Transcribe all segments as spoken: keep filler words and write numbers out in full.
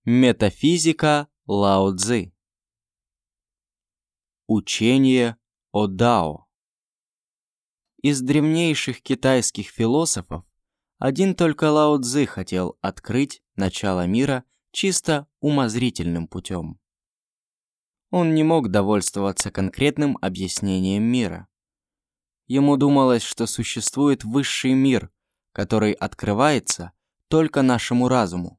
Метафизика Лао Цзы. Учение о Дао. Из древнейших китайских философов один только Лао Цзы хотел открыть начало мира чисто умозрительным путем. Он не мог довольствоваться конкретным объяснением мира. Ему думалось, что существует высший мир, который открывается только нашему разуму.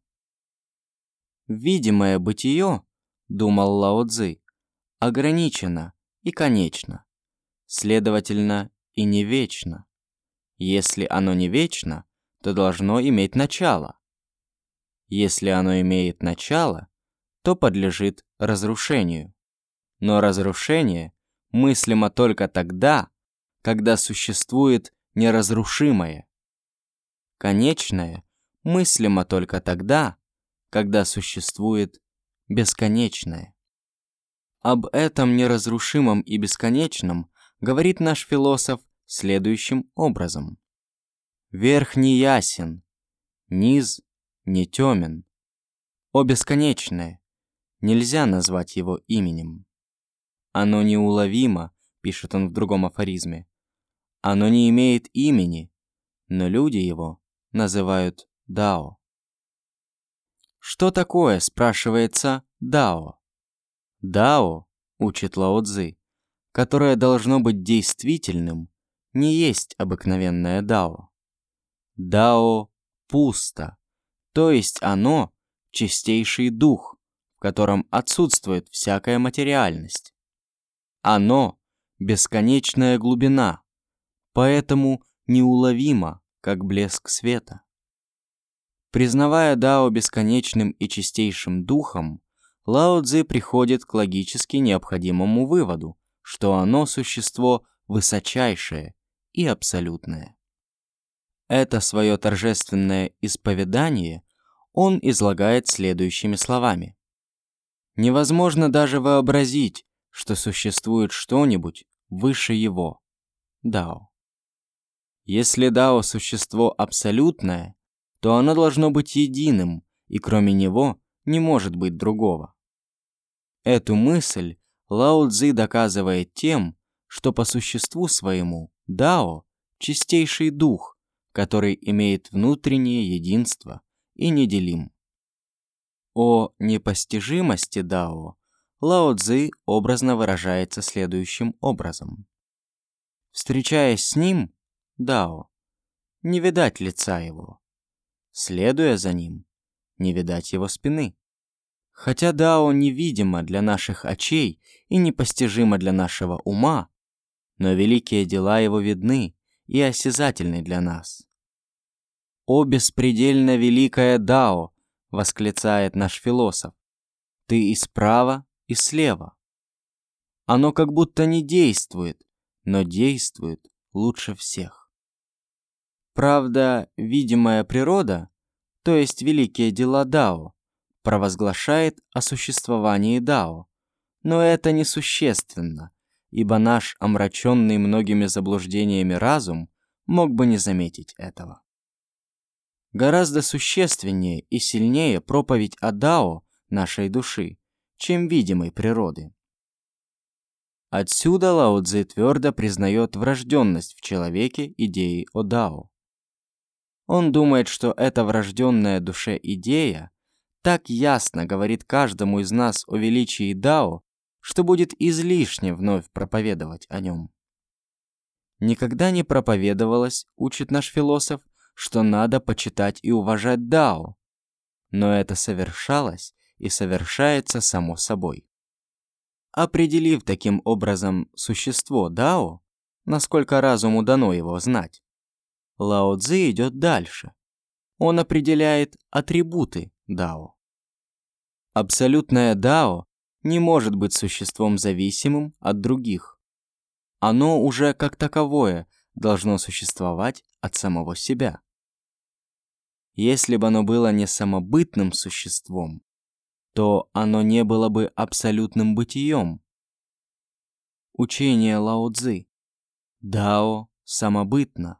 Видимое бытие, думал Лао Цзы, ограничено и конечно, следовательно, и не вечно. Если оно не вечно, то должно иметь начало. Если оно имеет начало, то подлежит разрушению. Но разрушение мыслимо только тогда, когда существует неразрушимое. Конечное мыслимо только тогда, когда существует бесконечное. Об этом неразрушимом и бесконечном говорит наш философ следующим образом. Верх не ясен, низ не темен. О бесконечное, нельзя назвать его именем. Оно неуловимо, пишет он в другом афоризме. Оно не имеет имени, но люди его называют Дао. Что такое, спрашивается, Дао? Дао, учит Лао Цзы, которое должно быть действительным, не есть обыкновенное Дао. Дао пусто, то есть оно чистейший дух, в котором отсутствует всякая материальность. Оно бесконечная глубина, поэтому неуловимо, как блеск света. Признавая Дао бесконечным и чистейшим духом, Лао Цзы приходит к логически необходимому выводу, что оно существо высочайшее и абсолютное. Это свое торжественное исповедание он излагает следующими словами. Невозможно даже вообразить, что существует что-нибудь выше его, Дао. Если Дао существо абсолютное, то оно должно быть единым, и кроме него не может быть другого. Эту мысль Лао Цзы доказывает тем, что по существу своему Дао – чистейший дух, который имеет внутреннее единство и неделим. О непостижимости Дао Лао Цзы образно выражается следующим образом. Встречаясь с ним, Дао, не видать лица его. Следуя за ним, не видать его спины. Хотя Дао невидимо для наших очей и непостижимо для нашего ума, но великие дела его видны и осязательны для нас. «О беспредельно великое Дао!» — восклицает наш философ. «Ты и справа, и слева». Оно как будто не действует, но действует лучше всех. Правда, видимая природа, то есть великие дела Дао, провозглашает о существовании Дао, но это несущественно, ибо наш омраченный многими заблуждениями разум мог бы не заметить этого. Гораздо существеннее и сильнее проповедь о Дао нашей души, чем видимой природы. Отсюда Лао Цзы твердо признает врожденность в человеке идеи о Дао. Он думает, что эта врожденная душе идея так ясно говорит каждому из нас о величии Дао, что будет излишне вновь проповедовать о нем. Никогда не проповедовалось, учит наш философ, что надо почитать и уважать Дао, но это совершалось и совершается само собой. Определив таким образом существо Дао, насколько разуму дано его знать, Лао Цзы идет дальше. Он определяет атрибуты Дао. Абсолютное Дао не может быть существом зависимым от других. Оно уже как таковое должно существовать от самого себя. Если бы оно было не самобытным существом, то оно не было бы абсолютным бытием. Учение Лао Цзы. Дао самобытно.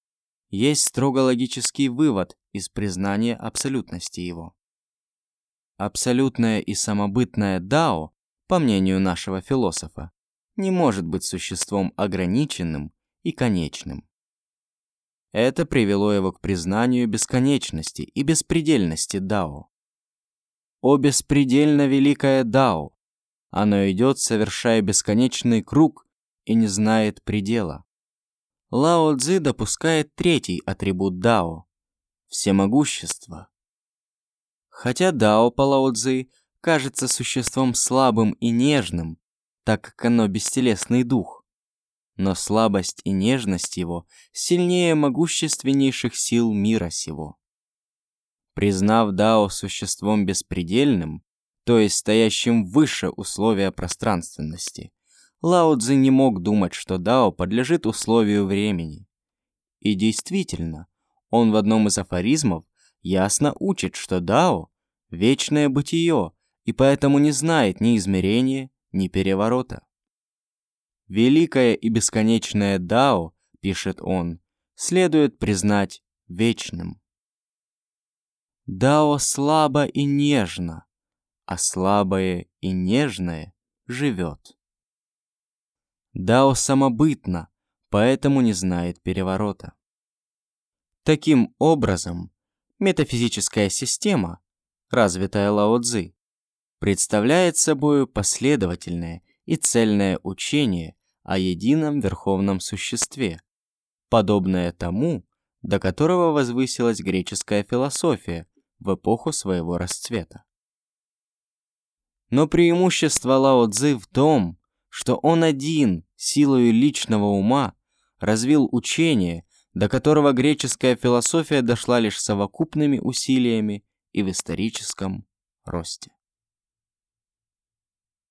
Есть строго логический вывод из признания абсолютности его. Абсолютное и самобытное дао, по мнению нашего философа, не может быть существом ограниченным и конечным. Это привело его к признанию бесконечности и беспредельности дао. О беспредельно великое дао! Оно идет, совершая бесконечный круг и не знает предела. Лао Цзи допускает третий атрибут дао – всемогущество. Хотя дао по Лао Цзи кажется существом слабым и нежным, так как оно бестелесный дух, но слабость и нежность его сильнее могущественнейших сил мира сего. Признав дао существом беспредельным, то есть стоящим выше условия пространственности, Лао Цзи не мог думать, что дао подлежит условию времени. И действительно, он в одном из афоризмов ясно учит, что дао – вечное бытие, и поэтому не знает ни измерения, ни переворота. «Великое и бесконечное дао, – пишет он, – следует признать вечным. Дао слабо и нежно, а слабое и нежное живет. Дао самобытно, поэтому не знает переворота». Таким образом, метафизическая система, развитая Лао Цзи, представляет собой последовательное и цельное учение о едином верховном существе, подобное тому, до которого возвысилась греческая философия в эпоху своего расцвета. Но преимущество Лао Цзи в том, что он один, силою личного ума, развил учение, до которого греческая философия дошла лишь совокупными усилиями и в историческом росте.